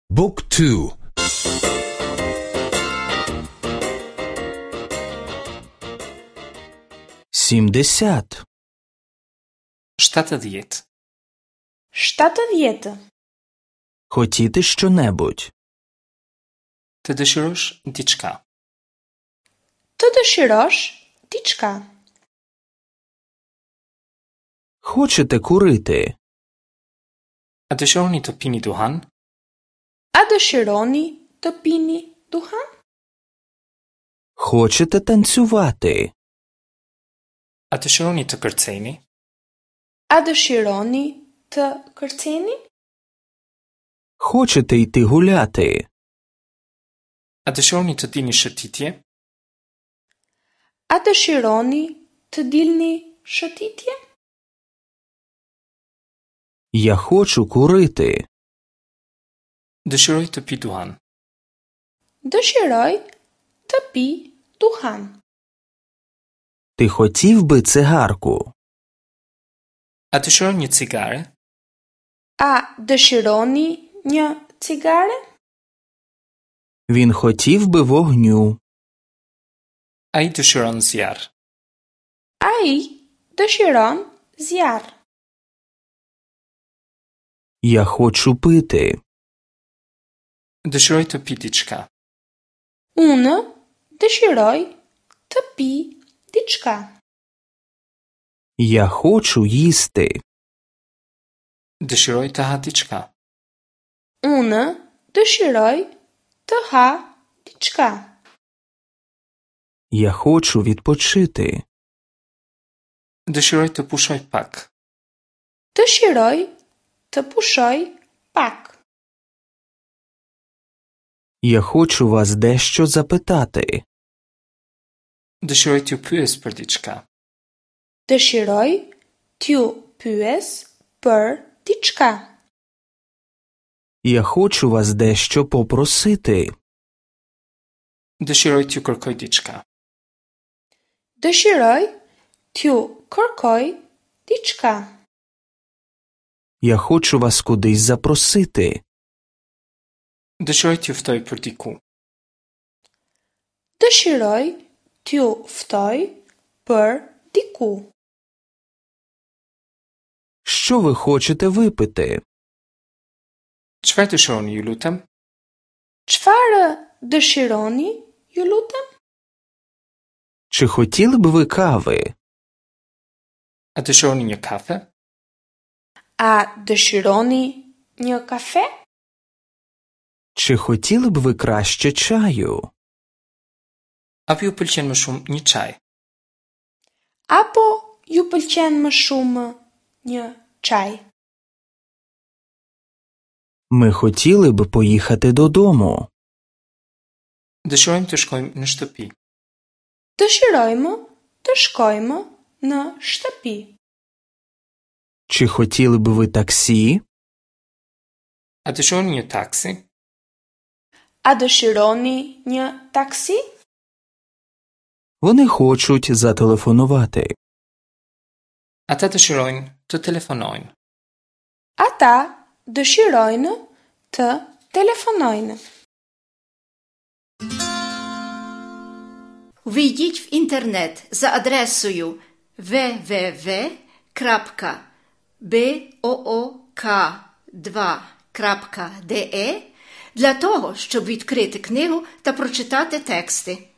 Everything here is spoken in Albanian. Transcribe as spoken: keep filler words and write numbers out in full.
บุ๊กทูсімдесят штатадієт штатадієт хотіти щонебудь. Ти дëshirosh diçka. Të dëshirosh diçka. Хочете курити? A dëshironi të pini duhan? A dëshironi të pini duhan? Хочете танцювати? A dëshironi të kërceni? A dëshironi të kërceni? Хочете йти гуляти? A dëshironi të dini shëtitje? A dëshironi të dilni shëtitje? Я хочу курити. Dëshiroj të pi duhan. Dëshiroj të pi duhan. Ти хотів би цигарку? A dëshiron një cigare? A dëshironi një cigare? Він хотів би вогню. Ai dëshiron zjarr. Ai dëshiron zjarr. Я хочу пити. Dëshiroj të pi diçka. Unë dëshiroj të pi diçka. Я хочу їсти. Dëshiroj të ha diçka. Unë dëshiroj të ha diçka. Я хочу відпочити. Dëshiroj të pushoj pak. Dëshiroj të pushoj pak. Я хочу вас дещо запитати. Dëshiroj t'ju pyes për diçka. Dëshiroj t'ju pyes për diçka. Я хочу вас дещо попросити. Dëshiroj t'ju kërkoj diçka. Dëshiroj t'ju kërkoj diçka. Я хочу вас кудись запросити. Dëshiroj t'ju ftoj për diku. Dëshiroj t'ju ftoj për diku. Що ви хочете випити? Çfarë dëshironi, ju lutem? Çfarë dëshironi, ju lutem? Чи хотіли б ви кави? A dëshironi një kafe? A dëshironi një kafe? Чи хотіли б ви краще чаю? Apo ju pëlqen më shumë një çaj? Apo ju pëlqen më shumë një çaj? Ми хотіли б поїхати додому. Dëshirojmë të shkojmë në shtëpi. Dëshirojmë të shkojmë në shtëpi. Чи хотіли б ви таксі? A dëshironi një taksi? A dëshironi një taksi? Вони хочуть зателефонувати. Ata dëshirojnë të telefonojnë. Ata dëshirojnë të telefonojnë. Вийдіть в інтернет за адресою double-u double-u double-u крапка book два крапка de для того, щоб відкрити книгу та прочитати тексти.